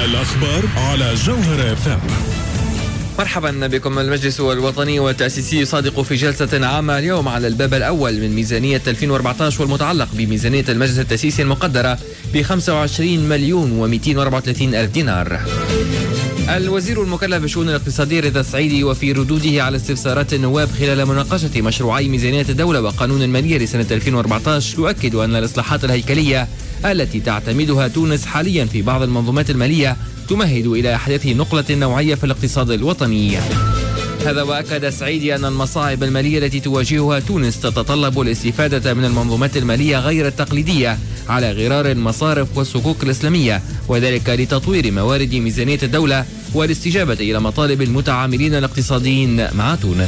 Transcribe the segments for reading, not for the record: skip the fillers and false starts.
الأخبار على جوهر FM. مرحبا بكم. المجلس الوطني والتأسيسي يصادق في جلسة عامة اليوم على الباب الأول من ميزانية 2014 والمتعلق بميزانية المجلس التأسيسي المقدرة ب 25,234,000 دينار. الوزير المكلف بالشؤون الاقتصادية رضا السعيدي وفي ردوده على استفسارات النواب خلال مناقشة مشروعي ميزانية الدولة وقانون المالية لسنة 2014 يؤكد أن الإصلاحات الهيكلية التي تعتمدها تونس حاليا في بعض المنظومات المالية تمهد إلى إحداث نقلة نوعية في الاقتصاد الوطني. هذا وأكد السعيدي أن المصاعب المالية التي تواجهها تونس تتطلب الاستفادة من المنظومات المالية غير التقليدية على غرار المصارف والصكوك الإسلامية، وذلك لتطوير موارد ميزانية الدولة والاستجابة إلى مطالب المتعاملين الاقتصاديين مع تونس.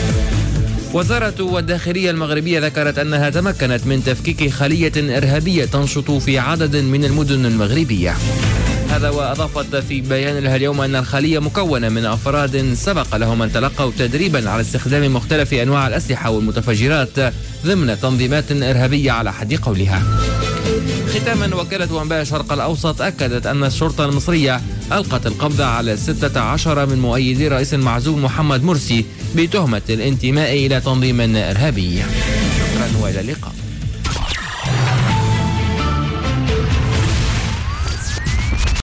وزارة الداخلية المغربية ذكرت أنها تمكنت من تفكيك خلية إرهابية تنشط في عدد من المدن المغربية. هذا وأضافت في بيان لها اليوم أن الخلية مكونة من أفراد سبق لهم أن تلقوا تدريبا على استخدام مختلف أنواع الأسلحة والمتفجرات ضمن تنظيمات إرهابية على حد قولها. ختاما، وكالة أنباء الشرق الأوسط أكدت أن الشرطة المصرية ألقت القبض على 16 من مؤيدي رئيس المعزول محمد مرسي بتهمة الانتماء إلى تنظيم إرهابي. شكرا وإلى اللقاء.